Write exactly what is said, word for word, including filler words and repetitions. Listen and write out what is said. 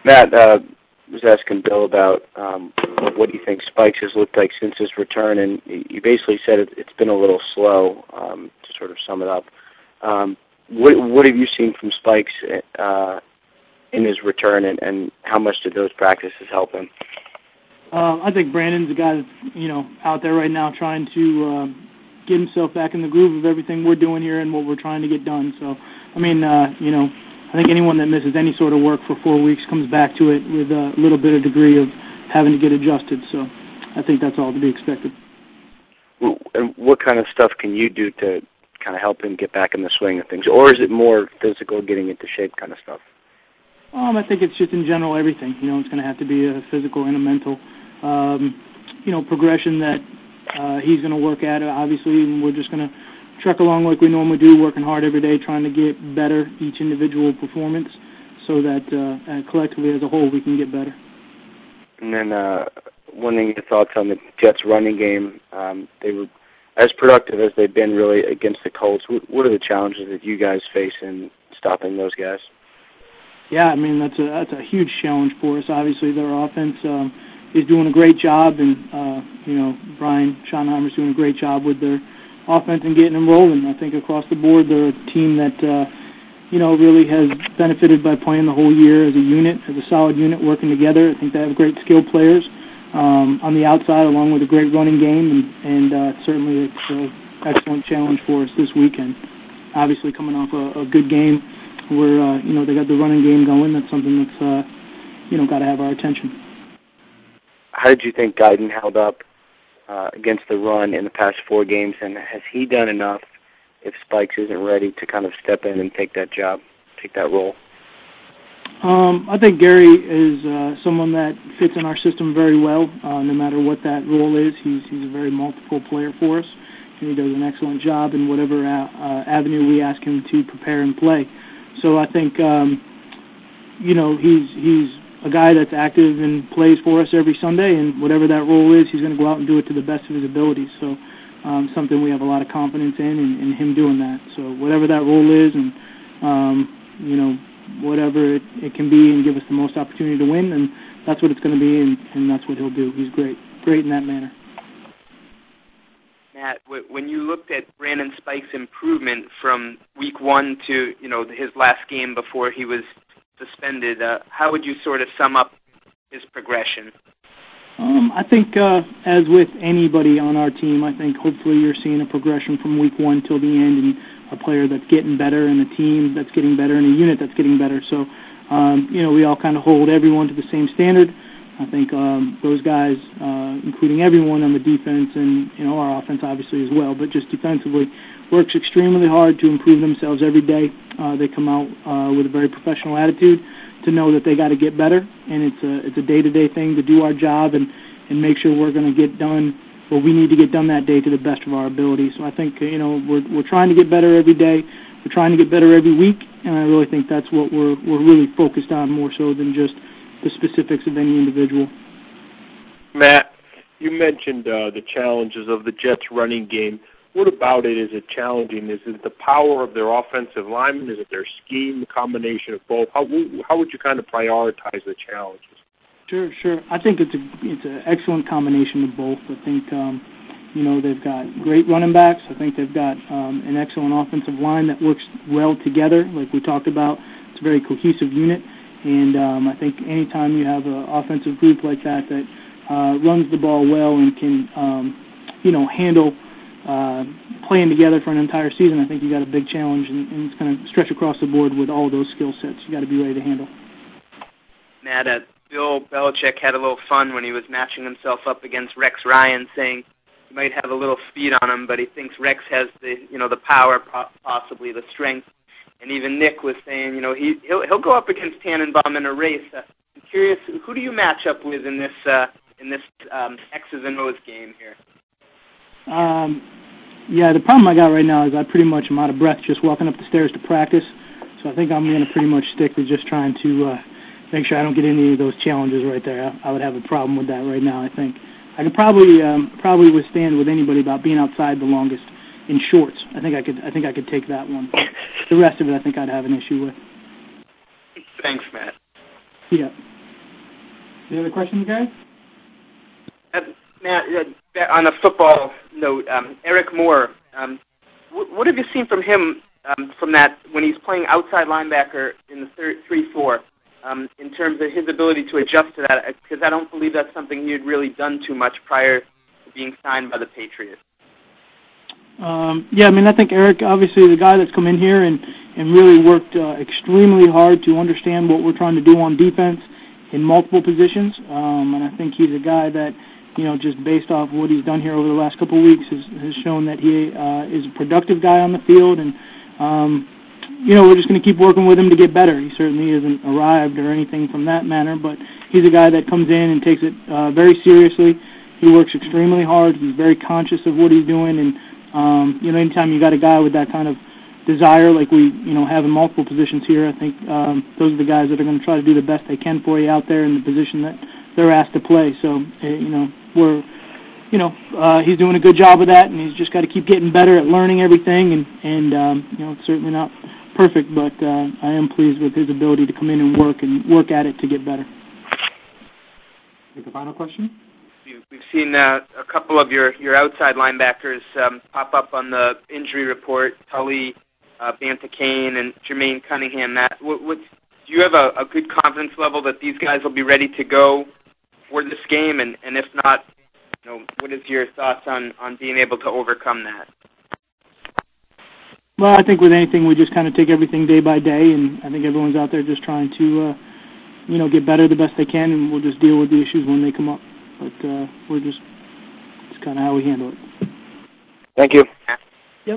Matt, uh, was asking Bill about um, what do you think Spikes has looked like since his return, and you basically said it, it's been a little slow, um, to sort of sum it up. Um, what, what have you seen from Spikes uh, in his return, and, and how much did those practices help him? Uh, I think Brandon's a guy that's, you know, out there right now trying to uh, get himself back in the groove of everything we're doing here and what we're trying to get done. So, I mean, uh, you know, I think anyone that misses any sort of work for four weeks comes back to it with a little bit of degree of having to get adjusted. So I think that's all to be expected. Well, and what kind of stuff can you do to kind of help him get back in the swing of things? Or is it more physical, getting into shape kind of stuff? Um, I think it's just in general everything. You know, it's going to have to be a physical and a mental, um, you know, progression that uh, he's going to work at. Obviously, and we're just going to truck along like we normally do, working hard every day, trying to get better each individual performance so that uh, uh, collectively as a whole we can get better. And then uh, wondering your thoughts on the Jets' running game. Um, they were as productive as they've been really against the Colts. What are the challenges that you guys face in stopping those guys? Yeah, I mean, that's a that's a huge challenge for us. Obviously, their offense um, is doing a great job, and, uh, you know, Brian Schottenheimer's doing a great job with their offense and getting them rolling. I think across the board they're a team that, uh, you know, really has benefited by playing the whole year as a unit, as a solid unit working together. I think they have great skilled players um, on the outside along with a great running game, and, and uh, certainly it's an excellent challenge for us this weekend. Obviously coming off a, a good game where, uh, you know, they got the running game going. That's something that's, uh, you know, got to have our attention. How did you think Guyton held up uh, against the run in the past four games, and has he done enough if Spikes isn't ready to kind of step in and take that job, take that role? Um, I think Gary is uh, someone that fits in our system very well, uh, no matter what that role is. He's, he's a very multiple player for us, and he does an excellent job in whatever uh, uh, avenue we ask him to prepare and play. So I think, um, you know, he's he's a guy that's active and plays for us every Sunday, and whatever that role is, he's going to go out and do it to the best of his abilities. So um, something we have a lot of confidence in, in, in him doing that. So whatever that role is, and, um, you know, whatever it, it can be and give us the most opportunity to win, and that's what it's going to be, and, and that's what he'll do. He's great, great in that manner. Matt, when you looked at Brandon Spike's improvement from week one to, you know, his last game before he was suspended, uh, how would you sort of sum up his progression? Um, I think, uh, as with anybody on our team, I think hopefully you're seeing a progression from week one till the end, and a player that's getting better, and a team that's getting better, and a unit that's getting better. So, um, you know, we all kind of hold everyone to the same standard. I think um, those guys, uh, including everyone on the defense and, you know, our offense obviously as well, but just defensively, works extremely hard to improve themselves every day. Uh, they come out uh, with a very professional attitude to know that they got to get better, and it's a it's a day-to-day thing to do our job and, and make sure we're going to get done what we need to get done that day to the best of our ability. So I think, you know, we're we're trying to get better every day. We're trying to get better every week, and I really think that's what we're we're really focused on more so than just the specifics of any individual. Matt, you mentioned uh, the challenges of the Jets' running game. What about it is it challenging? Is it the power of their offensive linemen? Is it their scheme, the combination of both? How, how would you kind of prioritize the challenges? Sure, sure. I think it's a it's an excellent combination of both. I think, um, you know, they've got great running backs. I think they've got um, an excellent offensive line that works well together, like we talked about. It's a very cohesive unit. And um, I think anytime you have an offensive group like that that uh, runs the ball well and can, um, you know, handle uh, playing together for an entire season, I think you got a big challenge, and, and it's going to stretch across the board with all those skill sets. You got to be ready to handle. Matt, uh, Bill Belichick had a little fun when he was matching himself up against Rex Ryan, saying he might have a little speed on him, but he thinks Rex has the, you know, the power, possibly the strength. And even Nick was saying, you know, he he'll he'll go up against Tannenbaum in a race. Uh, I'm curious, who do you match up with in this uh, in this um, X's and O's game here? Um, yeah, the problem I got right now is I pretty much am out of breath just walking up the stairs to practice. So I think I'm going to pretty much stick to just trying to uh, make sure I don't get any of those challenges right there. I, I would have a problem with that right now. I think I could probably um, probably withstand with anybody about being outside the longest in shorts. I think I could. I think I could take that one. The rest of it, I think I'd have an issue with. Thanks, Matt. Yeah. Any other questions, guys? Uh, Matt, uh, on a football note, um, Eric Moore, um, w- what have you seen from him um, from that when he's playing outside linebacker in the three four um, in terms of his ability to adjust to that? Because I don't believe that's something he had really done too much prior to being signed by the Patriots. Um, yeah, I mean, I think Eric, obviously the guy that's come in here and, and really worked uh, extremely hard to understand what we're trying to do on defense in multiple positions. Um, and I think he's a guy that, you know, just based off what he's done here over the last couple of weeks has, has shown that he uh, is a productive guy on the field. And, um, you know, we're just going to keep working with him to get better. He certainly isn't arrived or anything from that manner, but he's a guy that comes in and takes it uh, very seriously. He works extremely hard. He's very conscious of what he's doing. And, um, you know, anytime you got a guy with that kind of desire like we, you know, have in multiple positions here, I think um, those are the guys that are going to try to do the best they can for you out there in the position that they're asked to play. So, uh, you know, we're, you know, uh, he's doing a good job of that, and he's just got to keep getting better at learning everything. And, and um, you know, it's certainly not perfect, but uh, I am pleased with his ability to come in and work and work at it to get better. Take a final question. We've seen uh, a couple of your, your outside linebackers um, pop up on the injury report, Tully, uh, Banta Kane, and Jermaine Cunningham. Matt, what, what, do you have a, a good confidence level that these guys will be ready to go for this game? And, and if not, you know, what is your thoughts on, on being able to overcome that? Well, I think with anything, we just kind of take everything day by day, and I think everyone's out there just trying to, uh, you know, get better the best they can, and we'll just deal with the issues when they come up. But uh, we're just, it's kind of how we handle it. Thank you.